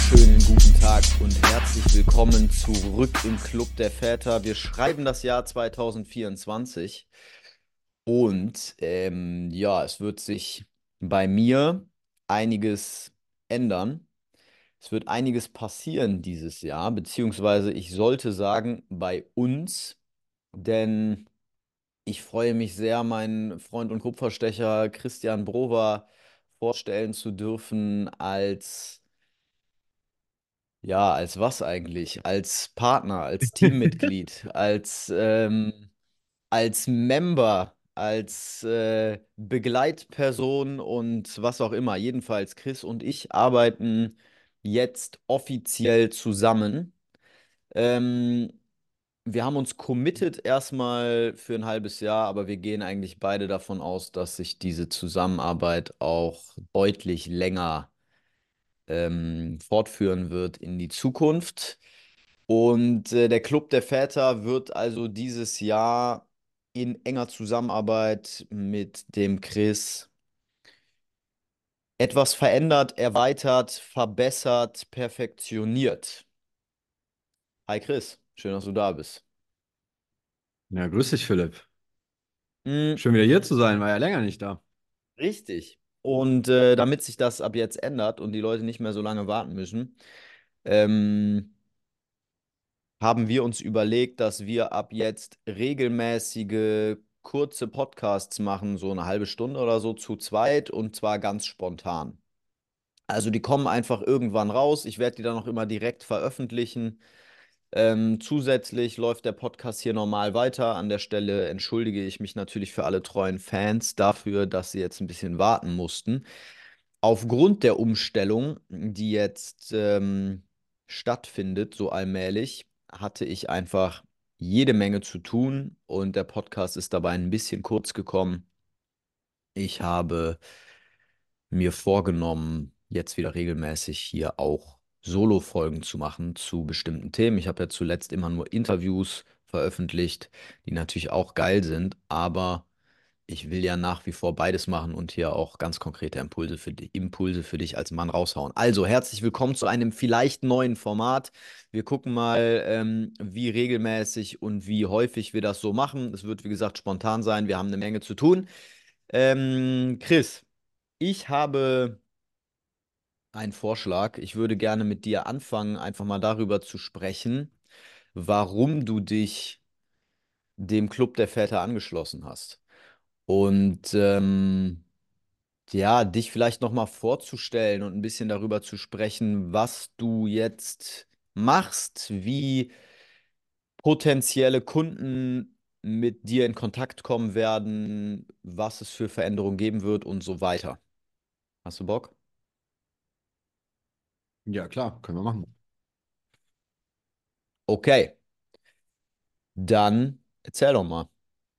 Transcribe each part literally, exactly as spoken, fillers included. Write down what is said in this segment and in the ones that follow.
wunderschönen guten Tag und herzlich willkommen zurück im Club der Väter. Wir schreiben das Jahr zwanzig vierundzwanzig und ähm, ja, es wird sich bei mir einiges ändern. Es wird einiges passieren dieses Jahr, beziehungsweise ich sollte sagen, bei uns, denn ich freue mich sehr, meinen Freund und Kupferstecher Christian Brover vorstellen zu dürfen als Ja, als was eigentlich? Als Partner, als Teammitglied, als, ähm, als Member, als äh, Begleitperson und was auch immer. Jedenfalls, Chris und ich arbeiten jetzt offiziell zusammen. Ähm, Wir haben uns committed erstmal für ein halbes Jahr, aber wir gehen eigentlich beide davon aus, dass sich diese Zusammenarbeit auch deutlich länger ähm, fortführen wird in die Zukunft. Und äh, der Club der Väter wird also dieses Jahr in enger Zusammenarbeit mit dem Chris etwas verändert, erweitert, verbessert, perfektioniert. Hi Chris, schön, dass du da bist. Ja, grüß dich, Philipp. Mm, Schön wieder hier zu sein, war ja länger nicht da. richtig. Und äh, damit sich das ab jetzt ändert und die Leute nicht mehr so lange warten müssen, ähm, haben wir uns überlegt, dass wir ab jetzt regelmäßige kurze Podcasts machen, so eine halbe Stunde oder so zu zweit und zwar ganz spontan. Also die kommen einfach irgendwann raus. Ich werde die dann auch immer direkt veröffentlichen. Ähm, zusätzlich läuft der Podcast hier normal weiter. An der Stelle entschuldige ich mich natürlich für alle treuen Fans dafür, dass sie jetzt ein bisschen warten mussten. Aufgrund der Umstellung, die jetzt ähm, stattfindet, so allmählich, hatte ich einfach jede Menge zu tun und der Podcast ist dabei ein bisschen kurz gekommen. Ich habe mir vorgenommen, jetzt wieder regelmäßig hier auch Solo-Folgen zu machen zu bestimmten Themen. Ich habe ja zuletzt immer nur Interviews veröffentlicht, die natürlich auch geil sind, aber ich will ja nach wie vor beides machen und hier auch ganz konkrete Impulse für dich, Impulse für dich als Mann raushauen. Also herzlich willkommen zu einem vielleicht neuen Format. Wir gucken mal, ähm, wie regelmäßig und wie häufig wir das so machen. Es wird, wie gesagt, spontan sein. Wir haben eine Menge zu tun. Ähm, Chris, ich habe einen Vorschlag. Ich würde gerne mit dir anfangen, einfach mal darüber zu sprechen, warum du dich dem Club der Väter angeschlossen hast. Und ähm, ja, dich vielleicht nochmal vorzustellen und ein bisschen darüber zu sprechen, was du jetzt machst, wie potenzielle Kunden mit dir in Kontakt kommen werden, was es für Veränderungen geben wird und so weiter. Hast du Bock? Ja, klar, können wir machen. Okay, dann erzähl doch mal.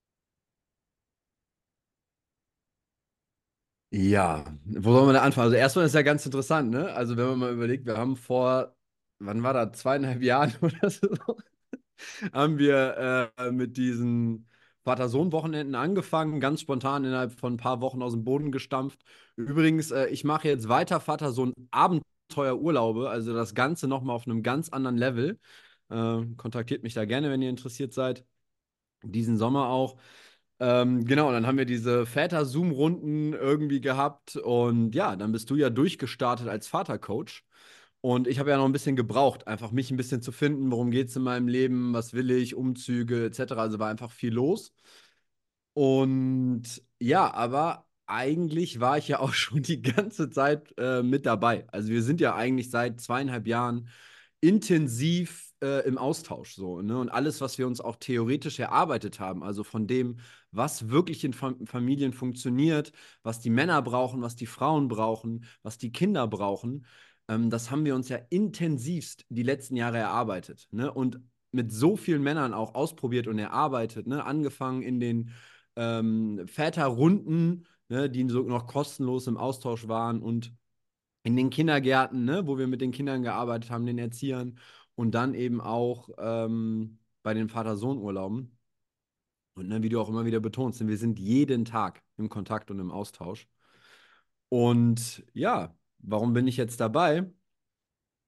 Ja, wo sollen wir denn anfangen? Also erstmal ist ja ganz interessant, ne? Also wenn man mal überlegt, wir haben vor, wann war das, zweieinhalb Jahren oder so, haben wir äh, mit diesen Vater-Sohn-Wochenenden angefangen, ganz spontan innerhalb von ein paar Wochen aus dem Boden gestampft. Übrigens, äh, ich mache jetzt weiter Vater-Sohn-Abenteuerurlaube, also das Ganze nochmal auf einem ganz anderen Level. Äh, kontaktiert mich da gerne, wenn ihr interessiert seid. Diesen Sommer auch. Ähm, genau, und dann haben wir diese Väter-Zoom-Runden irgendwie gehabt und ja, dann bist du ja durchgestartet als Vatercoach. Und ich habe ja noch ein bisschen gebraucht, einfach mich ein bisschen zu finden, worum geht es in meinem Leben, was will ich, Umzüge et cetera. Also war einfach viel los. Und ja, aber eigentlich war ich ja auch schon die ganze Zeit äh, mit dabei. Also wir sind ja eigentlich seit zweieinhalb Jahren intensiv äh, im Austausch so, ne? Und alles, was wir uns auch theoretisch erarbeitet haben, also von dem, was wirklich in Fam Familien funktioniert, was die Männer brauchen, was die Frauen brauchen, was die Kinder brauchen, ähm, das haben wir uns ja intensivst die letzten Jahre erarbeitet, ne? Und mit so vielen Männern auch ausprobiert und erarbeitet, ne? Angefangen in den ähm, Väterrunden, ne? Die so noch kostenlos im Austausch waren und in den Kindergärten, ne, wo wir mit den Kindern gearbeitet haben, den Erziehern und dann eben auch ähm, bei den Vater-Sohn-Urlauben. Und ne, wie du auch immer wieder betonst, wir sind jeden Tag im Kontakt und im Austausch. Und ja, warum bin ich jetzt dabei?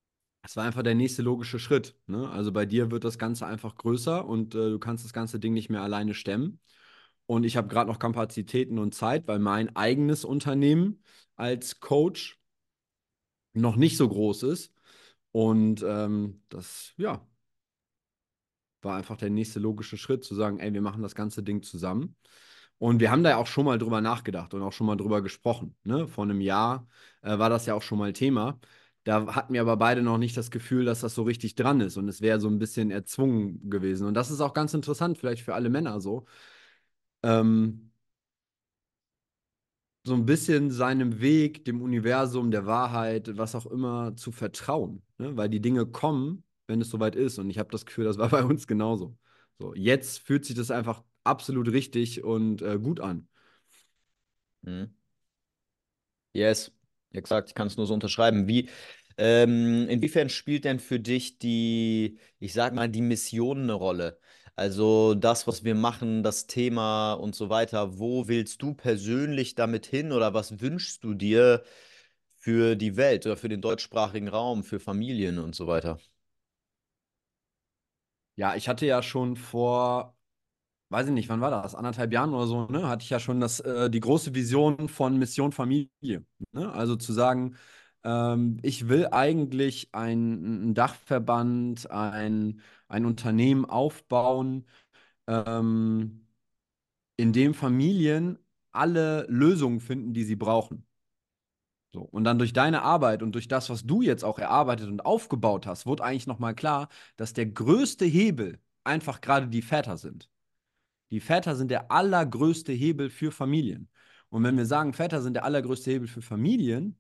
Es war einfach der nächste logische Schritt. Ne? Also bei dir wird das Ganze einfach größer und äh, du kannst das ganze Ding nicht mehr alleine stemmen. Und ich habe gerade noch Kapazitäten und Zeit, weil mein eigenes Unternehmen als Coach noch nicht so groß ist. Und ähm, das, ja, war einfach der nächste logische Schritt, zu sagen, ey, wir machen das ganze Ding zusammen. Und wir haben da ja auch schon mal drüber nachgedacht und auch schon mal drüber gesprochen. Ne? Vor einem Jahr äh, war das ja auch schon mal Thema. Da hatten wir aber beide noch nicht das Gefühl, dass das so richtig dran ist und es wäre so ein bisschen erzwungen gewesen. Und das ist auch ganz interessant, vielleicht für alle Männer so. Ähm, so ein bisschen seinem Weg, dem Universum, der Wahrheit, was auch immer, zu vertrauen. Ne? Weil die Dinge kommen, wenn es soweit ist. Und ich habe das Gefühl, das war bei uns genauso. So, jetzt fühlt sich das einfach absolut richtig und äh, gut an. Mhm. Yes, exakt, ich kann es nur so unterschreiben. Wie, ähm, inwiefern spielt denn für dich die, ich sag mal, die Mission eine Rolle? Also das, was wir machen, das Thema und so weiter. Wo willst du persönlich damit hin oder was wünschst du dir für die Welt oder für den deutschsprachigen Raum, für Familien und so weiter? Ja, ich hatte ja schon vor, weiß ich nicht, wann war das? Anderthalb Jahren oder so, ne? Hatte ich ja schon das, äh, die große Vision von Mission Familie. Ne? Also zu sagen, ähm, ich will eigentlich ein, ein Dachverband, ein, ein Unternehmen aufbauen, ähm, in dem Familien alle Lösungen finden, die sie brauchen. So. Und dann durch deine Arbeit und durch das, was du jetzt auch erarbeitet und aufgebaut hast, wurde eigentlich nochmal klar, dass der größte Hebel einfach gerade die Väter sind. Die Väter sind der allergrößte Hebel für Familien. Und wenn wir sagen, Väter sind der allergrößte Hebel für Familien,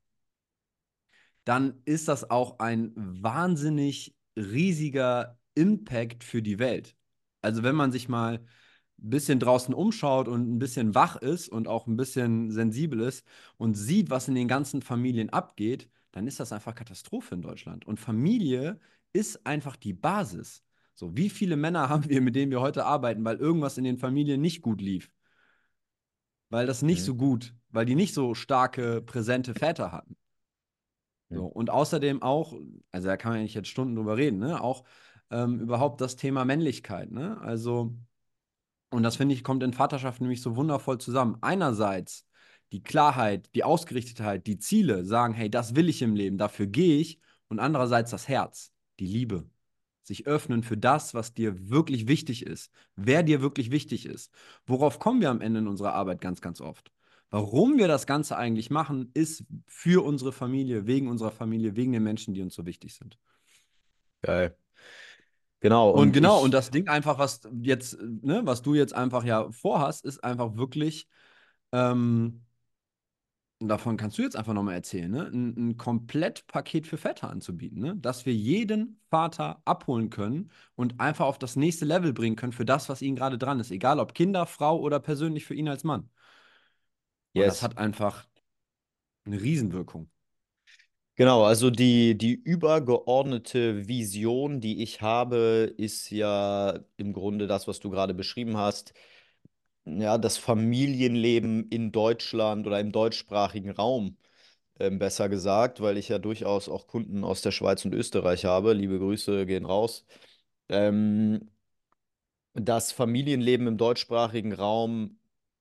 dann ist das auch ein wahnsinnig riesiger Impact für die Welt. Also wenn man sich mal ein bisschen draußen umschaut und ein bisschen wach ist und auch ein bisschen sensibel ist und sieht, was in den ganzen Familien abgeht, dann ist das einfach Katastrophe in Deutschland. Und Familie ist einfach die Basis. So, wie viele Männer haben wir, mit denen wir heute arbeiten, weil irgendwas in den Familien nicht gut lief? Weil das nicht so Mhm. gut, weil die nicht so starke, präsente Väter hatten. So, Mhm. und außerdem auch, also da kann man ja nicht jetzt Stunden drüber reden, ne? Auch ähm, überhaupt das Thema Männlichkeit, ne? Also, und das finde ich, kommt in Vaterschaft nämlich so wundervoll zusammen. Einerseits die Klarheit, die Ausgerichtetheit, die Ziele, sagen, hey, das will ich im Leben, dafür gehe ich. Und andererseits das Herz, die Liebe. Sich öffnen für das, was dir wirklich wichtig ist, wer dir wirklich wichtig ist. Worauf kommen wir am Ende in unserer Arbeit ganz, ganz oft? Warum wir das Ganze eigentlich machen, ist für unsere Familie, wegen unserer Familie, wegen den Menschen, die uns so wichtig sind. Geil. Genau, Und und genau, und ich, das Ding einfach, was jetzt, ne, was du jetzt einfach ja vorhast, ist einfach wirklich, ähm, und davon kannst du jetzt einfach nochmal erzählen, ne, ein, ein Komplettpaket für Väter anzubieten, ne, dass wir jeden Vater abholen können und einfach auf das nächste Level bringen können für das, was ihnen gerade dran ist, egal ob Kinder, Frau oder persönlich für ihn als Mann. Und das yes. hat einfach eine Riesenwirkung. Genau, also die, die übergeordnete Vision, die ich habe, ist ja im Grunde das, was du gerade beschrieben hast. Ja, das Familienleben in Deutschland oder im deutschsprachigen Raum, ähm, besser gesagt, weil ich ja durchaus auch Kunden aus der Schweiz und Österreich habe. Liebe Grüße gehen raus. Ähm, Das Familienleben im deutschsprachigen Raum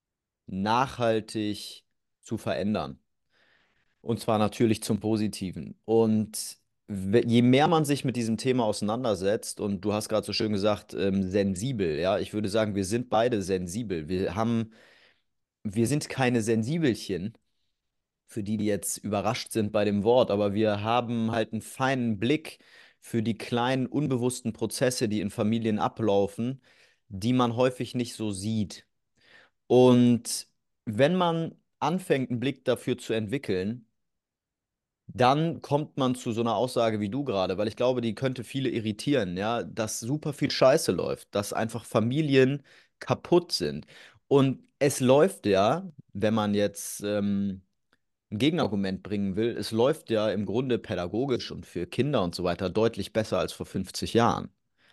nachhaltig zu verändern. Und zwar natürlich zum Positiven. Und we- je mehr man sich mit diesem Thema auseinandersetzt, und du hast gerade so schön gesagt, ähm, sensibel, ja, ich würde sagen, wir sind beide sensibel. Wir haben, wir sind keine Sensibelchen, für die, die jetzt überrascht sind bei dem Wort, aber wir haben halt einen feinen Blick für die kleinen, unbewussten Prozesse, die in Familien ablaufen, die man häufig nicht so sieht. Und wenn man anfängt, einen Blick dafür zu entwickeln, dann kommt man zu so einer Aussage wie du gerade, weil ich glaube, die könnte viele irritieren, ja, dass super viel Scheiße läuft, dass einfach Familien kaputt sind. Und es läuft ja, wenn man jetzt ähm, ein Gegenargument bringen will, es läuft ja im Grunde pädagogisch und für Kinder und so weiter deutlich besser als vor fünfzig Jahren.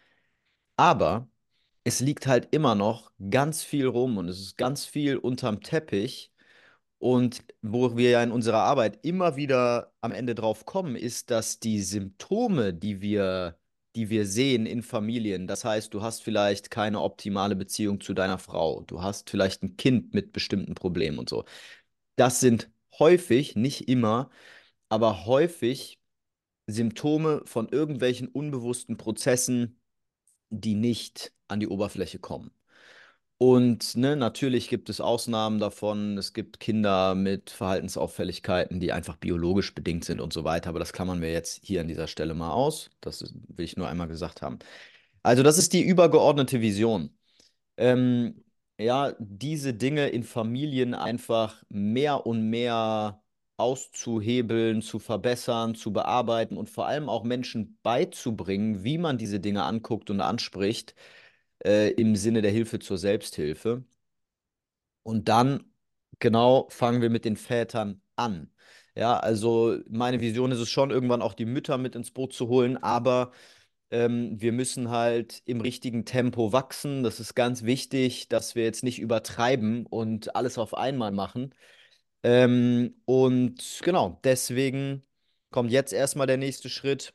Aber es liegt halt immer noch ganz viel rum und es ist ganz viel unterm Teppich. Und wo wir ja in unserer Arbeit immer wieder am Ende drauf kommen, ist, dass die Symptome, die wir, die wir sehen in Familien, das heißt, du hast vielleicht keine optimale Beziehung zu deiner Frau, du hast vielleicht ein Kind mit bestimmten Problemen und so. Das sind häufig, nicht immer, aber häufig Symptome von irgendwelchen unbewussten Prozessen, die nicht an die Oberfläche kommen. Und ne, natürlich gibt es Ausnahmen davon. Es gibt Kinder mit Verhaltensauffälligkeiten, die einfach biologisch bedingt sind und so weiter. Aber das klammern wir jetzt hier an dieser Stelle mal aus. Das ist, will ich nur einmal gesagt haben. Also das ist die übergeordnete Vision. Ähm, ja, diese Dinge in Familien einfach mehr und mehr auszuhebeln, zu verbessern, zu bearbeiten und vor allem auch Menschen beizubringen, wie man diese Dinge anguckt und anspricht, äh, im Sinne der Hilfe zur Selbsthilfe. Und dann, genau, fangen wir mit den Vätern an. Ja, also meine Vision ist es schon, irgendwann auch die Mütter mit ins Boot zu holen, aber ähm, wir müssen halt im richtigen Tempo wachsen. Das ist ganz wichtig, dass wir jetzt nicht übertreiben und alles auf einmal machen. Ähm, und genau, deswegen kommt jetzt erstmal der nächste Schritt,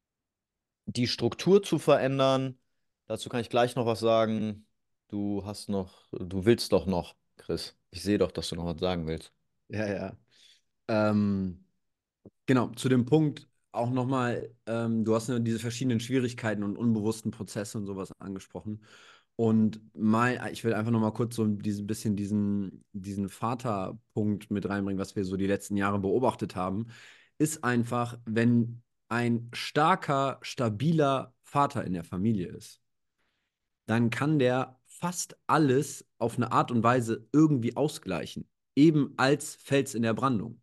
die Struktur zu verändern. Dazu kann ich gleich noch was sagen. Du hast noch, du willst doch noch, Chris. Ich sehe doch, dass du noch was sagen willst. Ja, ja. Ähm, genau, zu dem Punkt auch nochmal, ähm, du hast ja diese verschiedenen Schwierigkeiten und unbewussten Prozesse und sowas angesprochen. Und mein, ich will einfach nochmal kurz so ein diese- bisschen diesen, diesen Vaterpunkt mit reinbringen, was wir so die letzten Jahre beobachtet haben, ist einfach, wenn ein starker, stabiler Vater in der Familie ist, dann kann der fast alles auf eine Art und Weise irgendwie ausgleichen, eben als Fels in der Brandung.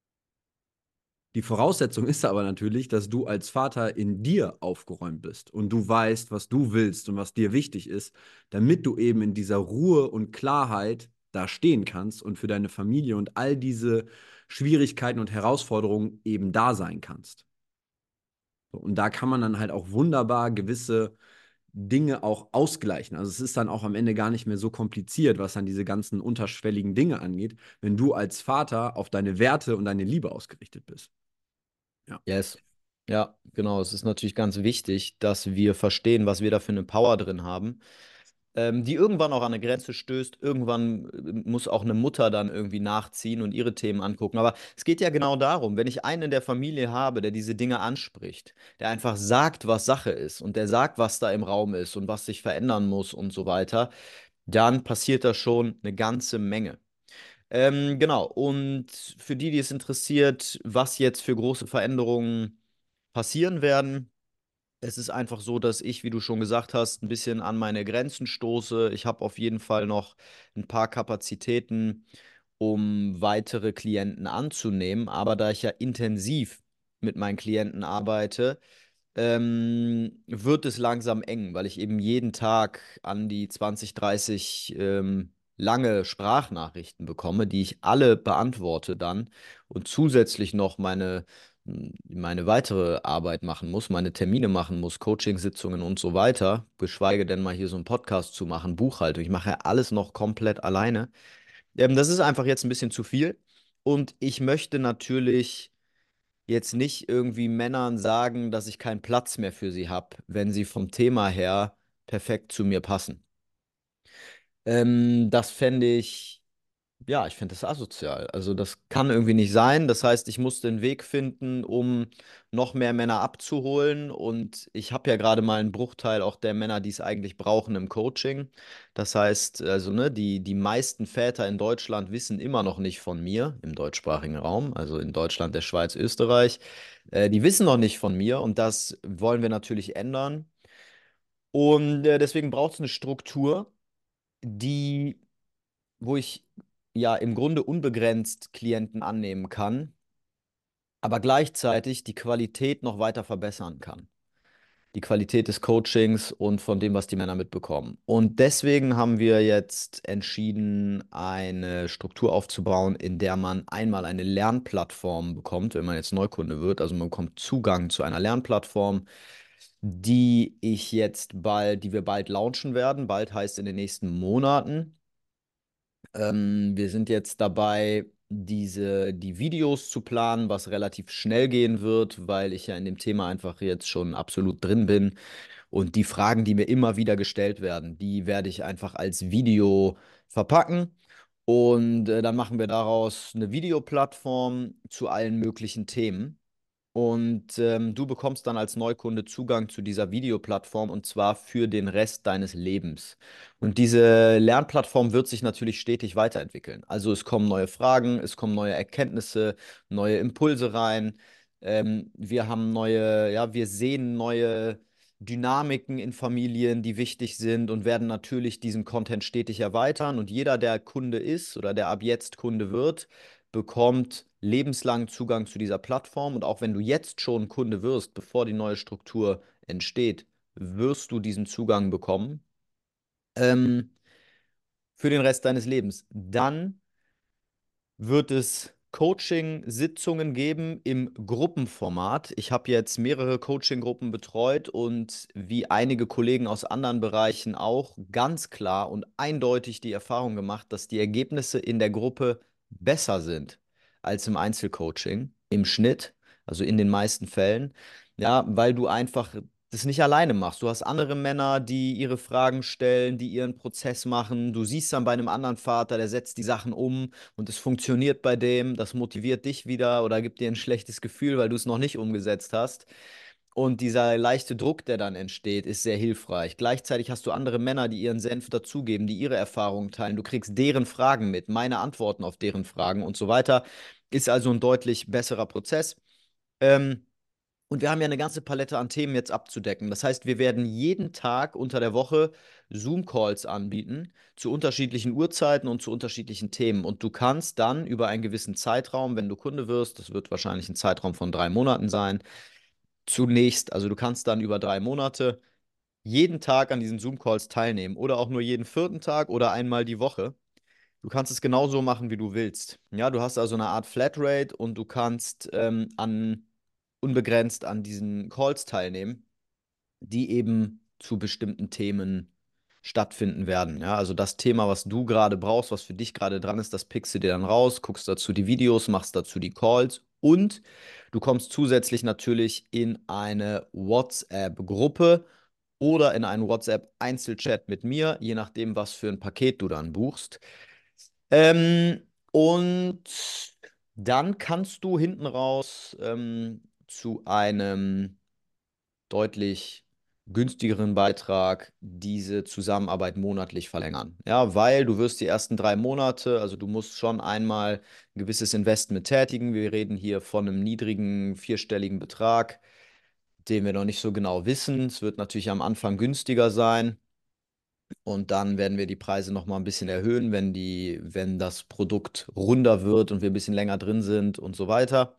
Die Voraussetzung ist aber natürlich, dass du als Vater in dir aufgeräumt bist und du weißt, was du willst und was dir wichtig ist, damit du eben in dieser Ruhe und Klarheit da stehen kannst und für deine Familie und all diese Schwierigkeiten und Herausforderungen eben da sein kannst. So, und da kann man dann halt auch wunderbar gewisse Dinge auch ausgleichen. Also es ist dann auch am Ende gar nicht mehr so kompliziert, was dann diese ganzen unterschwelligen Dinge angeht, wenn du als Vater auf deine Werte und deine Liebe ausgerichtet bist. Ja. Yes. Ja, genau. Es ist natürlich ganz wichtig, dass wir verstehen, was wir da für eine Power drin haben, ähm, die irgendwann auch an eine Grenze stößt. Irgendwann äh, muss auch eine Mutter dann irgendwie nachziehen und ihre Themen angucken. Aber es geht ja genau darum, wenn ich einen in der Familie habe, der diese Dinge anspricht, der einfach sagt, was Sache ist und der sagt, was da im Raum ist und was sich verändern muss und so weiter, dann passiert da schon eine ganze Menge. Ähm, genau, und für die, die es interessiert, was jetzt für große Veränderungen passieren werden, es ist einfach so, dass ich, wie du schon gesagt hast, ein bisschen an meine Grenzen stoße. Ich habe auf jeden Fall noch ein paar Kapazitäten, um weitere Klienten anzunehmen. Aber da ich ja intensiv mit meinen Klienten arbeite, ähm, wird es langsam eng, weil ich eben jeden Tag an die zwanzig, dreißig ähm, lange Sprachnachrichten bekomme, die ich alle beantworte dann und zusätzlich noch meine, meine weitere Arbeit machen muss, meine Termine machen muss, Coachingsitzungen und so weiter, geschweige denn mal hier so einen Podcast zu machen, Buchhaltung. Ich mache ja alles noch komplett alleine. Ähm, das ist einfach jetzt ein bisschen zu viel und ich möchte natürlich jetzt nicht irgendwie Männern sagen, dass ich keinen Platz mehr für sie habe, wenn sie vom Thema her perfekt zu mir passen. Ähm, das fände ich, ja, ich finde das asozial. Also das kann irgendwie nicht sein. Das heißt, ich muss den Weg finden, um noch mehr Männer abzuholen. Und ich habe ja gerade mal einen Bruchteil auch der Männer, die es eigentlich brauchen im Coaching. Das heißt, also ne, die, die meisten Väter in Deutschland wissen immer noch nicht von mir im deutschsprachigen Raum, also in Deutschland, der Schweiz, Österreich. Äh, die wissen noch nicht von mir und das wollen wir natürlich ändern. Und äh, deswegen braucht es eine Struktur, die wo ich ja im Grunde unbegrenzt Klienten annehmen kann, aber gleichzeitig die Qualität noch weiter verbessern kann. Die Qualität des Coachings und von dem, was die Männer mitbekommen. Und deswegen haben wir jetzt entschieden, eine Struktur aufzubauen, in der man einmal eine Lernplattform bekommt, wenn man jetzt Neukunde wird. Also man bekommt Zugang zu einer Lernplattform, die ich jetzt bald, die wir bald launchen werden. Bald heißt in den nächsten Monaten. Ähm, wir sind jetzt dabei. diese, die Videos zu planen, was relativ schnell gehen wird, weil ich ja in dem Thema einfach jetzt schon absolut drin bin. Und die Fragen, die mir immer wieder gestellt werden, die werde ich einfach als Video verpacken. Und äh, dann machen wir daraus eine Videoplattform zu allen möglichen Themen. Und ähm, du bekommst dann als Neukunde Zugang zu dieser Videoplattform und zwar für den Rest deines Lebens. Und diese Lernplattform wird sich natürlich stetig weiterentwickeln. Also es kommen neue Fragen, es kommen neue Erkenntnisse, neue Impulse rein. Ähm, wir haben neue, ja, wir sehen neue Dynamiken in Familien, die wichtig sind und werden natürlich diesen Content stetig erweitern. Und jeder, der Kunde ist oder der ab jetzt Kunde wird, bekommt lebenslang Zugang zu dieser Plattform. Und auch wenn du jetzt schon Kunde wirst, bevor die neue Struktur entsteht, wirst du diesen Zugang bekommen ähm, für den Rest deines Lebens. Dann wird es Coaching-Sitzungen geben im Gruppenformat. Ich habe jetzt mehrere Coaching-Gruppen betreut und wie einige Kollegen aus anderen Bereichen auch ganz klar und eindeutig die Erfahrung gemacht, dass die Ergebnisse in der Gruppe besser sind als im Einzelcoaching im Schnitt, also in den meisten Fällen. Ja, weil du einfach das nicht alleine machst. Du hast andere Männer, die ihre Fragen stellen, die ihren Prozess machen. Du siehst dann bei einem anderen Vater, der setzt die Sachen um und es funktioniert bei dem, das motiviert dich wieder oder gibt dir ein schlechtes Gefühl, weil du es noch nicht umgesetzt hast. Und dieser leichte Druck, der dann entsteht, ist sehr hilfreich. Gleichzeitig hast du andere Männer, die ihren Senf dazugeben, die ihre Erfahrungen teilen. Du kriegst deren Fragen mit, meine Antworten auf deren Fragen und so weiter. Ist also ein deutlich besserer Prozess. Ähm, und wir haben ja eine ganze Palette an Themen jetzt abzudecken. Das heißt, wir werden jeden Tag unter der Woche Zoom-Calls anbieten zu unterschiedlichen Uhrzeiten und zu unterschiedlichen Themen. Und du kannst dann über einen gewissen Zeitraum, wenn du Kunde wirst, das wird wahrscheinlich ein Zeitraum von drei Monaten sein, zunächst, also du kannst dann über drei Monate jeden Tag an diesen Zoom-Calls teilnehmen oder auch nur jeden vierten Tag oder einmal die Woche. Du kannst es genauso machen, wie du willst. Ja, du hast also eine Art Flatrate und du kannst ähm, an unbegrenzt an diesen Calls teilnehmen, die eben zu bestimmten Themen stattfinden werden. Ja, also das Thema, was du gerade brauchst, was für dich gerade dran ist, das pickst du dir dann raus, guckst dazu die Videos, machst dazu die Calls und du kommst zusätzlich natürlich in eine WhatsApp-Gruppe oder in einen WhatsApp-Einzelchat mit mir, je nachdem, was für ein Paket du dann buchst. Ähm, und dann kannst du hinten raus ähm, zu einem deutlich günstigeren Beitrag diese Zusammenarbeit monatlich verlängern. Ja, weil du wirst die ersten drei Monate, also du musst schon einmal ein gewisses Investment tätigen. Wir reden hier von einem niedrigen vierstelligen Betrag, den wir noch nicht so genau wissen. Es wird natürlich am Anfang günstiger sein. Und dann werden wir die Preise noch mal ein bisschen erhöhen, wenn die, wenn das Produkt runder wird und wir ein bisschen länger drin sind und so weiter.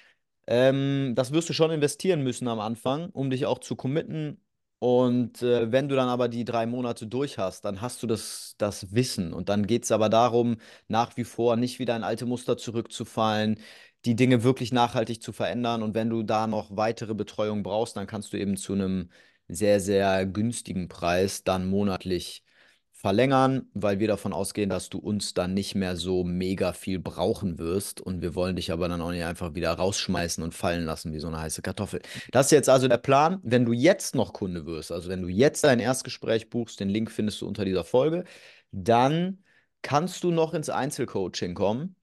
Ähm, das wirst du schon investieren müssen am Anfang, um dich auch zu committen. Und äh, wenn du dann aber die drei Monate durch hast, dann hast du das, das Wissen. Und dann geht es aber darum, nach wie vor nicht wieder in alte Muster zurückzufallen, die Dinge wirklich nachhaltig zu verändern. Und wenn du da noch weitere Betreuung brauchst, dann kannst du eben zu einem sehr, sehr günstigen Preis dann monatlich verlängern, weil wir davon ausgehen, dass du uns dann nicht mehr so mega viel brauchen wirst und wir wollen dich aber dann auch nicht einfach wieder rausschmeißen und fallen lassen wie so eine heiße Kartoffel. Das ist jetzt also der Plan. Wenn du jetzt noch Kunde wirst, also wenn du jetzt dein Erstgespräch buchst, den Link findest du unter dieser Folge, dann kannst du noch ins Einzelcoaching kommen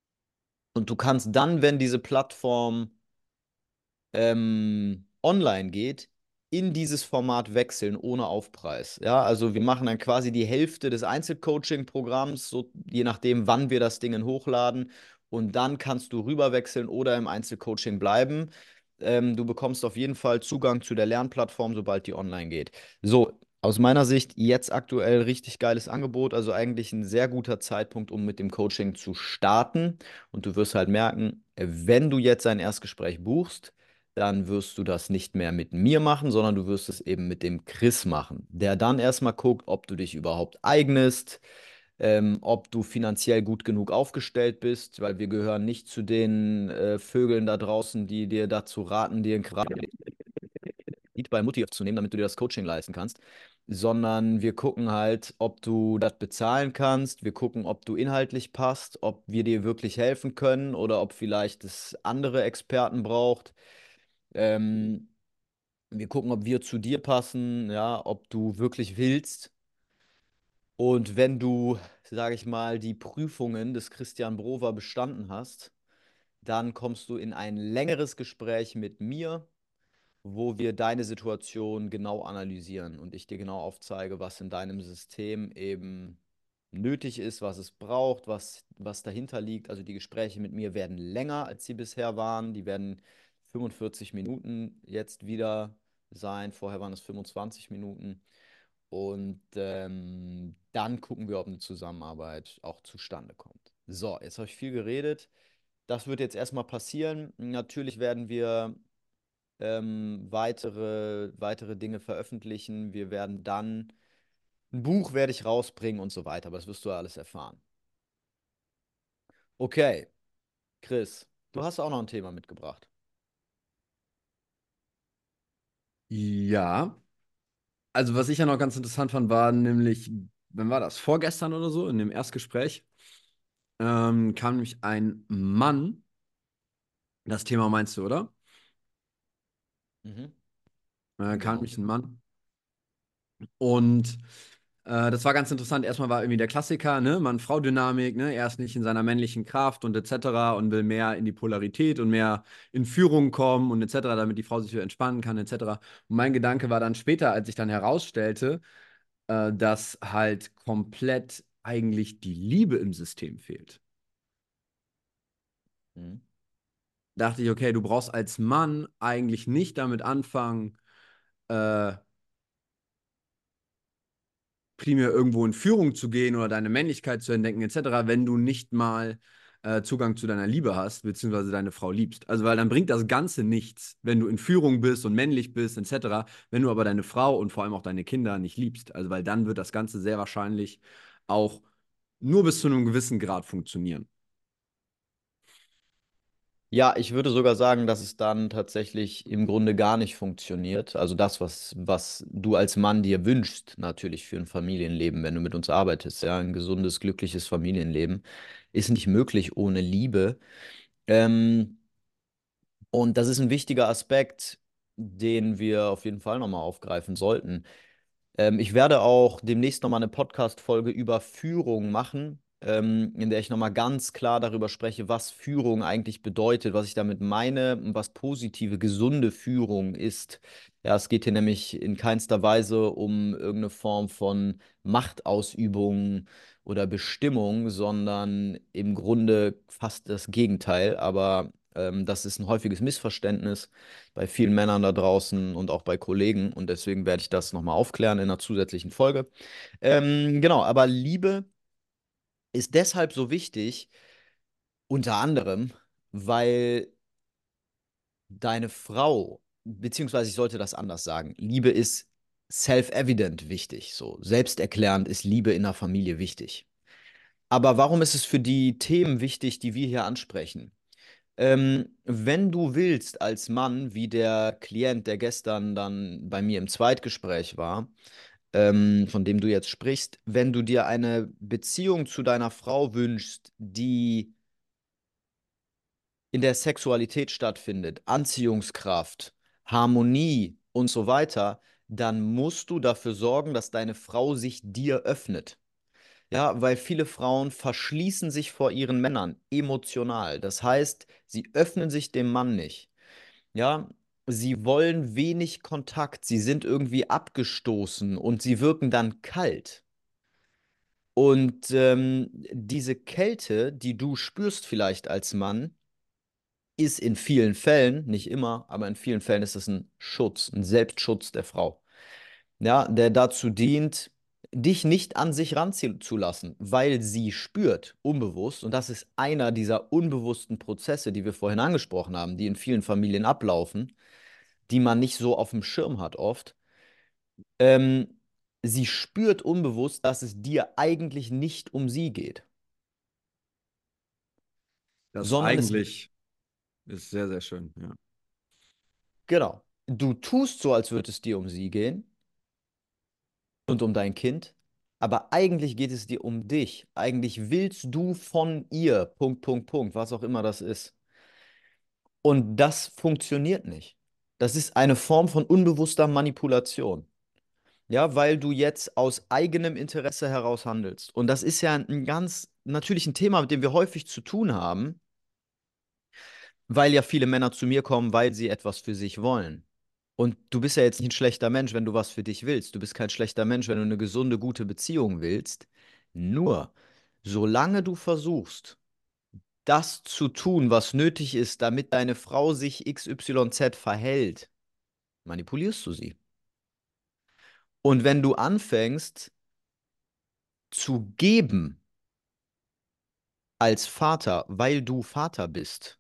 und du kannst dann, wenn diese Plattform ähm, online geht, in dieses Format wechseln ohne Aufpreis. Ja, also wir machen dann quasi die Hälfte des Einzelcoaching-Programms, so je nachdem, wann wir das Ding hochladen. Und dann kannst du rüberwechseln oder im Einzelcoaching bleiben. Ähm, du bekommst auf jeden Fall Zugang zu der Lernplattform, sobald die online geht. So, aus meiner Sicht jetzt aktuell richtig geiles Angebot, also eigentlich ein sehr guter Zeitpunkt, um mit dem Coaching zu starten. Und du wirst halt merken, wenn du jetzt ein Erstgespräch buchst, dann wirst du das nicht mehr mit mir machen, sondern du wirst es eben mit dem Chris machen, der dann erstmal guckt, ob du dich überhaupt eignest, ähm, ob du finanziell gut genug aufgestellt bist, weil wir gehören nicht zu den äh, Vögeln da draußen, die dir dazu raten, dir einen Kredit bei Mutti aufzunehmen, damit du dir das Coaching leisten kannst. sondern wir gucken halt, ob du das bezahlen kannst. Wir gucken, ob du inhaltlich passt, ob wir dir wirklich helfen können oder ob vielleicht es andere Experten braucht. Ähm, Wir gucken, ob wir zu dir passen, ja, ob du wirklich willst. Und wenn du, sage ich mal, die Prüfungen des Christian Brover bestanden hast, dann kommst du in ein längeres Gespräch mit mir, wo wir deine Situation genau analysieren und ich dir genau aufzeige, was in deinem System eben nötig ist, was es braucht, was, was dahinter liegt. Also die Gespräche mit mir werden länger, als sie bisher waren. Die werden fünfundvierzig Minuten jetzt wieder sein. Vorher waren es fünfundzwanzig Minuten. Und ähm, dann gucken wir, ob eine Zusammenarbeit auch zustande kommt. So, jetzt habe ich viel geredet. Das wird jetzt erstmal passieren. Natürlich werden wir ähm, weitere, weitere Dinge veröffentlichen. Wir werden dann ein Buch werde ich rausbringen und so weiter, aber das wirst du ja alles erfahren. Okay, Chris, du hast auch noch ein Thema mitgebracht. Ja, also was ich ja noch ganz interessant fand, war nämlich, wann war das? Vorgestern oder so, in dem Erstgespräch, ähm, kam nämlich ein Mann, das Thema meinst du, oder? Mhm. Äh, kam Genau. nämlich ein Mann und äh, das war ganz interessant. Erstmal war irgendwie der Klassiker, ne, Mann-Frau-Dynamik, ne, er ist nicht in seiner männlichen Kraft und et cetera und will mehr in die Polarität und mehr in Führung kommen und et cetera, damit die Frau sich wieder entspannen kann, et cetera. Und mein Gedanke war dann später, als ich dann herausstellte, äh, dass halt komplett eigentlich die Liebe im System fehlt. Mhm. Dachte ich, okay, du brauchst als Mann eigentlich nicht damit anfangen, äh, primär irgendwo in Führung zu gehen oder deine Männlichkeit zu entdecken, et cetera, wenn du nicht mal äh, Zugang zu deiner Liebe hast, beziehungsweise deine Frau liebst. Also, weil dann bringt das Ganze nichts, wenn du in Führung bist und männlich bist, et cetera, wenn du aber deine Frau und vor allem auch deine Kinder nicht liebst. Also, weil dann wird das Ganze sehr wahrscheinlich auch nur bis zu einem gewissen Grad funktionieren. Ja, ich würde sogar sagen, dass es dann tatsächlich im Grunde gar nicht funktioniert. Also das, was, was du als Mann dir wünschst, natürlich für ein Familienleben, wenn du mit uns arbeitest, ja, ein gesundes, glückliches Familienleben, ist nicht möglich ohne Liebe. Ähm, und das ist ein wichtiger Aspekt, den wir auf jeden Fall nochmal aufgreifen sollten. Ähm, ich werde auch demnächst nochmal eine Podcast-Folge über Führung machen, ähm, in der ich nochmal ganz klar darüber spreche, was Führung eigentlich bedeutet, was ich damit meine und was positive, gesunde Führung ist. Ja, es geht hier nämlich in keinster Weise um irgendeine Form von Machtausübung oder Bestimmung, sondern im Grunde fast das Gegenteil. Aber ähm, das ist ein häufiges Missverständnis bei vielen Männern da draußen und auch bei Kollegen. Und deswegen werde ich das nochmal aufklären in einer zusätzlichen Folge. Ähm, genau, aber Liebe ist deshalb so wichtig, unter anderem, weil deine Frau, beziehungsweise ich sollte das anders sagen, Liebe ist self-evident wichtig. So, selbsterklärend ist Liebe in der Familie wichtig. Aber warum ist es für die Themen wichtig, die wir hier ansprechen? Ähm, wenn du willst, als Mann, wie der Klient, der gestern dann bei mir im Zweitgespräch war, ähm, von dem du jetzt sprichst, wenn du dir eine Beziehung zu deiner Frau wünschst, die in der Sexualität stattfindet, Anziehungskraft, Harmonie und so weiter, dann musst du dafür sorgen, dass deine Frau sich dir öffnet. Ja, weil viele Frauen verschließen sich vor ihren Männern emotional. Das heißt, sie öffnen sich dem Mann nicht. Ja, sie wollen wenig Kontakt, sie sind irgendwie abgestoßen und sie wirken dann kalt. Und ähm, diese Kälte, die du spürst vielleicht als Mann, ist in vielen Fällen, nicht immer, aber in vielen Fällen ist es ein Schutz, ein Selbstschutz der Frau. Ja, der dazu dient, dich nicht an sich ranziehen zu lassen, weil sie spürt, unbewusst, und das ist einer dieser unbewussten Prozesse, die wir vorhin angesprochen haben, die in vielen Familien ablaufen, die man nicht so auf dem Schirm hat oft. Ähm, Sie spürt unbewusst, dass es dir eigentlich nicht um sie geht, Das sondern es, eigentlich ist sehr, sehr schön, ja. genau, du tust so, als würde es dir um sie gehen. und um dein Kind. Aber eigentlich geht es dir um dich. Eigentlich willst du von ihr, Punkt, Punkt, Punkt, was auch immer das ist. Und das funktioniert nicht. Das ist eine Form von unbewusster Manipulation. Ja, weil du jetzt aus eigenem Interesse heraus handelst. Und das ist ja ein ganz natürlich ein Thema, mit dem wir häufig zu tun haben, weil ja viele Männer zu mir kommen, weil sie etwas für sich wollen. Und du bist ja jetzt nicht ein schlechter Mensch, wenn du was für dich willst. Du bist kein schlechter Mensch, wenn du eine gesunde, gute Beziehung willst. Nur, solange du versuchst, das zu tun, was nötig ist, damit deine Frau sich X Y Z verhält, manipulierst du sie. Und wenn du anfängst zu geben als Vater, weil du Vater bist,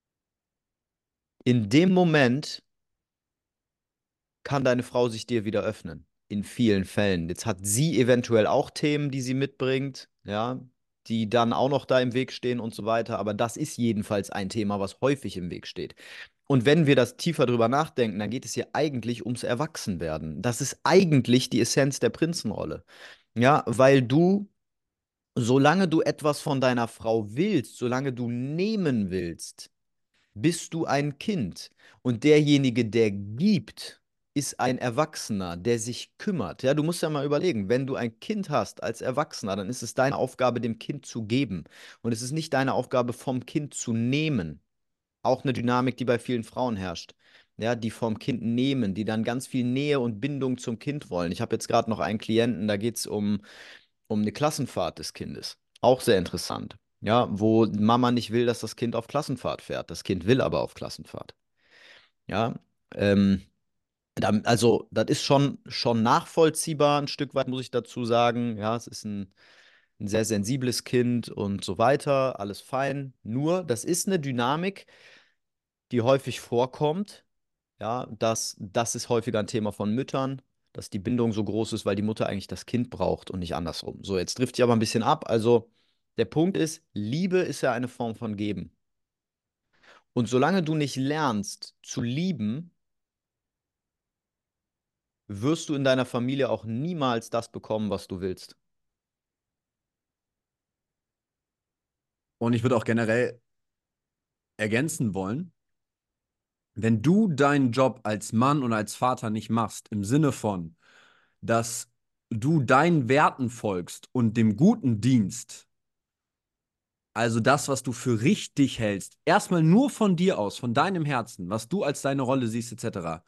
in dem Moment kann deine Frau sich dir wieder öffnen. In vielen Fällen. Jetzt hat sie eventuell auch Themen, die sie mitbringt, ja, die dann auch noch da im Weg stehen und so weiter. Aber das ist jedenfalls ein Thema, was häufig im Weg steht. Und wenn wir das tiefer drüber nachdenken, dann geht es hier eigentlich ums Erwachsenwerden. Das ist eigentlich die Essenz der Prinzenrolle. Ja, weil du, solange du etwas von deiner Frau willst, solange du nehmen willst, bist du ein Kind. Und derjenige, der gibt, ist ein Erwachsener, der sich kümmert. Ja, du musst ja mal überlegen, wenn du ein Kind hast als Erwachsener, dann ist es deine Aufgabe, dem Kind zu geben. Und es ist nicht deine Aufgabe, vom Kind zu nehmen. Auch eine Dynamik, die bei vielen Frauen herrscht. Ja, die vom Kind nehmen, die dann ganz viel Nähe und Bindung zum Kind wollen. Ich habe jetzt gerade noch einen Klienten, da geht es um, um eine Klassenfahrt des Kindes. Auch sehr interessant. Ja, wo Mama nicht will, dass das Kind auf Klassenfahrt fährt. Das Kind will aber auf Klassenfahrt. Ja, ähm, da, also das ist schon, schon nachvollziehbar, ein Stück weit, muss ich dazu sagen. Ja, es ist ein, ein sehr sensibles Kind und so weiter, alles fein. Nur, das ist eine Dynamik, die häufig vorkommt. Ja, das, das ist häufiger ein Thema von Müttern, dass die Bindung so groß ist, weil die Mutter eigentlich das Kind braucht und nicht andersrum. So, jetzt trifft ich aber ein bisschen ab. Also, der Punkt ist, Liebe ist ja eine Form von Geben. Und solange du nicht lernst zu lieben, wirst du in deiner Familie auch niemals das bekommen, was du willst. Und ich würde auch generell ergänzen wollen, wenn du deinen Job als Mann und als Vater nicht machst, im Sinne von, dass du deinen Werten folgst und dem Guten dienst, also das, was du für richtig hältst, erstmal nur von dir aus, von deinem Herzen, was du als deine Rolle siehst, et cetera,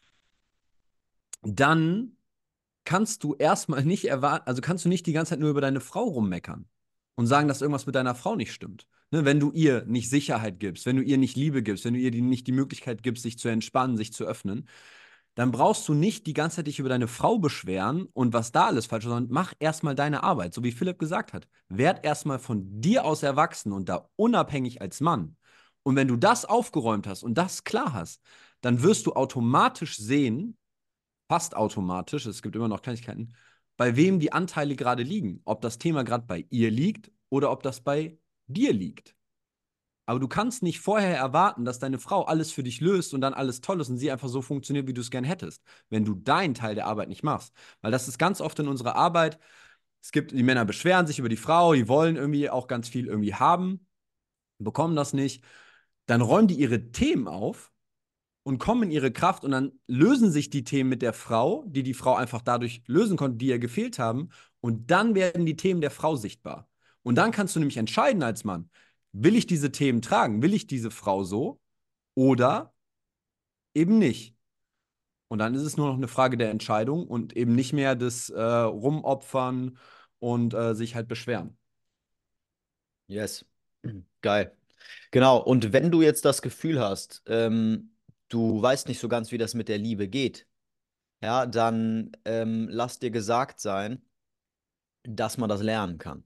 dann kannst du erstmal nicht erwarten, also kannst du nicht die ganze Zeit nur über deine Frau rummeckern und sagen, dass irgendwas mit deiner Frau nicht stimmt. Ne, wenn du ihr nicht Sicherheit gibst, wenn du ihr nicht Liebe gibst, wenn du ihr die, nicht die Möglichkeit gibst, sich zu entspannen, sich zu öffnen, dann brauchst du nicht die ganze Zeit dich über deine Frau beschweren und was da alles falsch ist, sondern mach erstmal deine Arbeit, so wie Philipp gesagt hat. Werd erstmal von dir aus erwachsen und da unabhängig als Mann. Und wenn du das aufgeräumt hast und das klar hast, dann wirst du automatisch sehen, fast automatisch, es gibt immer noch Kleinigkeiten, bei wem die Anteile gerade liegen. Ob das Thema gerade bei ihr liegt oder ob das bei dir liegt. Aber du kannst nicht vorher erwarten, dass deine Frau alles für dich löst und dann alles toll ist und sie einfach so funktioniert, wie du es gern hättest, wenn du deinen Teil der Arbeit nicht machst. Weil das ist ganz oft in unserer Arbeit. Es gibt, die Männer beschweren sich über die Frau, die wollen irgendwie auch ganz viel irgendwie haben, bekommen das nicht. Dann räumen die ihre Themen auf und kommen in ihre Kraft und dann lösen sich die Themen mit der Frau, die die Frau einfach dadurch lösen konnte, die ihr gefehlt haben. Und dann werden die Themen der Frau sichtbar. Und dann kannst du nämlich entscheiden als Mann, will ich diese Themen tragen? Will ich diese Frau so oder eben nicht? Und dann ist es nur noch eine Frage der Entscheidung und eben nicht mehr des äh, Rumopfern und äh, sich halt beschweren. Yes. Geil. Genau. Und wenn du jetzt das Gefühl hast, ähm, du weißt nicht so ganz, wie das mit der Liebe geht, ja, dann ähm, lass dir gesagt sein, dass man das lernen kann.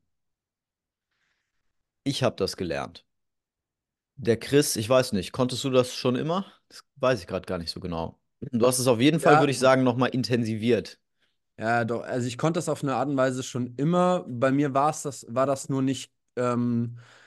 Ich habe das gelernt. Der Chris, ich weiß nicht, konntest du das schon immer? Das weiß ich gerade gar nicht so genau. Du hast es auf jeden Fall, Ja, würde ich sagen, nochmal intensiviert. ja, doch. Also ich konnte das auf eine Art und Weise schon immer. Bei mir war es das, war das nur nicht. Ähm,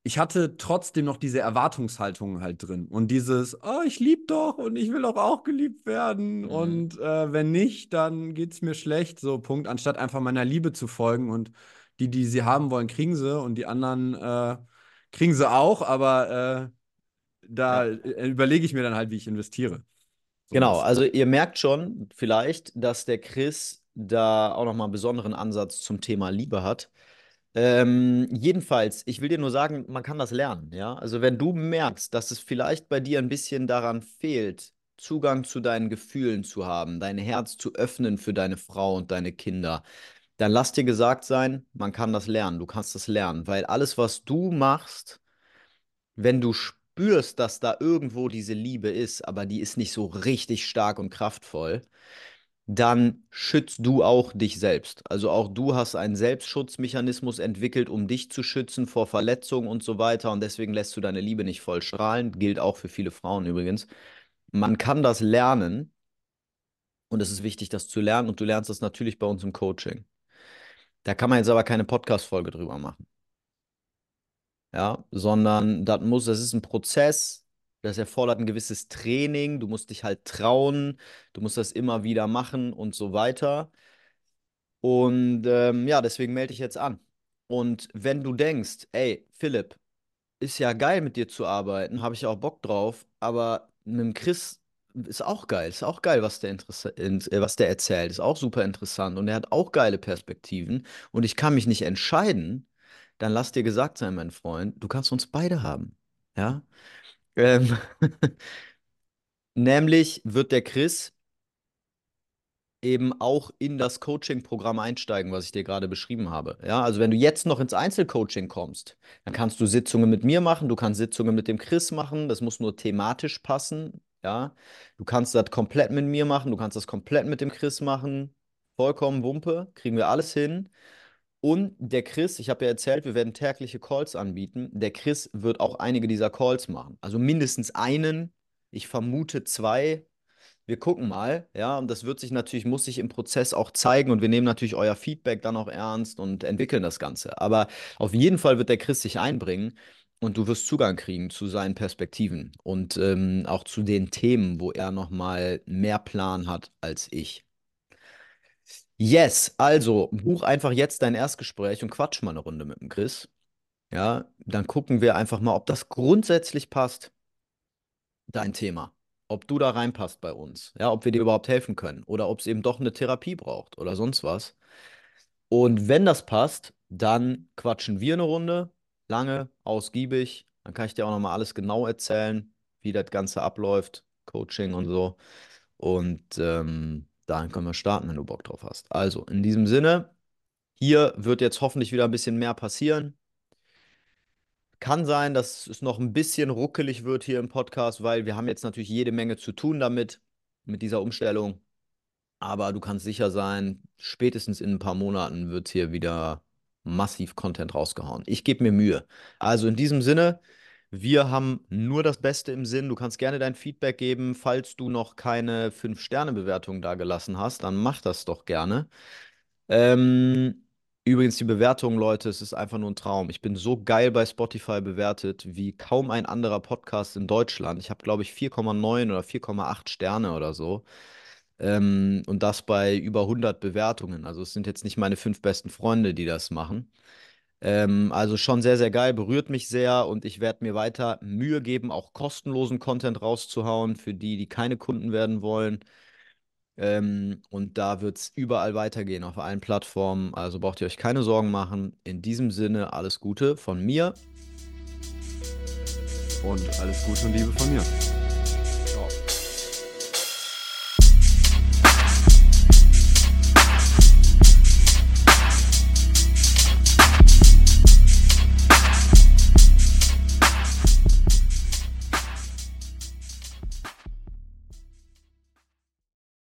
ich hatte trotzdem noch diese Erwartungshaltung halt drin. Und dieses, oh, ich lieb doch und ich will doch auch geliebt werden. Mhm. Und äh, wenn nicht, dann geht's mir schlecht. So, Punkt. Anstatt einfach meiner Liebe zu folgen. Und die, die sie haben wollen, kriegen sie. Und die anderen äh, kriegen sie auch. Aber äh, da Ja. äh, überlege ich mir dann halt, wie ich investiere. So ein Genau, bisschen. also ihr merkt schon vielleicht, dass der Chris da auch nochmal einen besonderen Ansatz zum Thema Liebe hat. Ähm, jedenfalls, ich will dir nur sagen, man kann das lernen, ja. Also wenn du merkst, dass es vielleicht bei dir ein bisschen daran fehlt, Zugang zu deinen Gefühlen zu haben, dein Herz zu öffnen für deine Frau und deine Kinder, dann lass dir gesagt sein, man kann das lernen, du kannst das lernen, weil alles, was du machst, wenn du spürst, dass da irgendwo diese Liebe ist, aber die ist nicht so richtig stark und kraftvoll, dann schützt du auch dich selbst. Also auch du hast einen Selbstschutzmechanismus entwickelt, um dich zu schützen vor Verletzungen und so weiter. Und deswegen lässt du deine Liebe nicht voll strahlen. Gilt auch für viele Frauen übrigens. Man kann das lernen und es ist wichtig, das zu lernen. Und du lernst das natürlich bei uns im Coaching. Da kann man jetzt aber keine Podcast-Folge drüber machen. Ja, sondern das muss, das ist ein Prozess, das erfordert ein gewisses Training. Du musst dich halt trauen, du musst das immer wieder machen und so weiter. Und ähm, ja, deswegen melde ich jetzt an. Und wenn du denkst, ey, Philipp, ist ja geil mit dir zu arbeiten, habe ich auch Bock drauf, aber mit dem Chris ist auch geil, ist auch geil, was der, Interessa- int- äh, was der erzählt, ist auch super interessant und er hat auch geile Perspektiven und ich kann mich nicht entscheiden, dann lass dir gesagt sein, mein Freund, du kannst uns beide haben. Ja? Ähm, nämlich wird der Chris eben auch in das Coaching-Programm einsteigen, was ich dir gerade beschrieben habe. Ja, also wenn du jetzt noch ins Einzelcoaching kommst, dann kannst du Sitzungen mit mir machen, du kannst Sitzungen mit dem Chris machen, das muss nur thematisch passen. Ja, du kannst das komplett mit mir machen, du kannst das komplett mit dem Chris machen. Vollkommen Wumpe, kriegen wir alles hin. Und der Chris, ich habe ja erzählt, wir werden tägliche Calls anbieten. Der Chris wird auch einige dieser Calls machen. Also mindestens einen, ich vermute zwei. Wir gucken mal, ja, und das wird sich natürlich, muss sich im Prozess auch zeigen und wir nehmen natürlich euer Feedback dann auch ernst und entwickeln das Ganze. Aber auf jeden Fall wird der Chris sich einbringen und du wirst Zugang kriegen zu seinen Perspektiven und ähm, auch zu den Themen, wo er nochmal mehr Plan hat als ich. Yes, also buch einfach jetzt dein Erstgespräch und quatsch mal eine Runde mit dem Chris. Ja, dann gucken wir einfach mal, ob das grundsätzlich passt, dein Thema. Ob du da reinpasst bei uns, ja, ob wir dir überhaupt helfen können oder ob es eben doch eine Therapie braucht oder sonst was. Und wenn das passt, dann quatschen wir eine Runde, lange, ausgiebig. Dann kann ich dir auch nochmal alles genau erzählen, wie das Ganze abläuft, Coaching und so. Und ähm, dann können wir starten, wenn du Bock drauf hast. Also, in diesem Sinne, hier wird jetzt hoffentlich wieder ein bisschen mehr passieren. Kann sein, dass es noch ein bisschen ruckelig wird hier im Podcast, weil wir haben jetzt natürlich jede Menge zu tun damit, mit dieser Umstellung. Aber du kannst sicher sein, spätestens in ein paar Monaten wird hier wieder massiv Content rausgehauen. Ich gebe mir Mühe. Also in diesem Sinne, wir haben nur das Beste im Sinn. Du kannst gerne dein Feedback geben. Falls du noch keine fünf sterne bewertung da gelassen hast, dann mach das doch gerne. Ähm, übrigens, die Bewertung, Leute, es ist einfach nur ein Traum. Ich bin so geil bei Spotify bewertet wie kaum ein anderer Podcast in Deutschland. Ich habe, glaube ich, vier Komma neun oder vier Komma acht Sterne oder so. Ähm, und das bei über hundert Bewertungen. Also es sind jetzt nicht meine fünf besten Freunde, die das machen. Ähm, also schon sehr, sehr geil, berührt mich sehr und ich werde mir weiter Mühe geben, auch kostenlosen Content rauszuhauen für die, die keine Kunden werden wollen. Ähm, und da wird es überall weitergehen, auf allen Plattformen. Also braucht ihr euch keine Sorgen machen. In diesem Sinne, alles Gute von mir. Und alles Gute und Liebe von mir.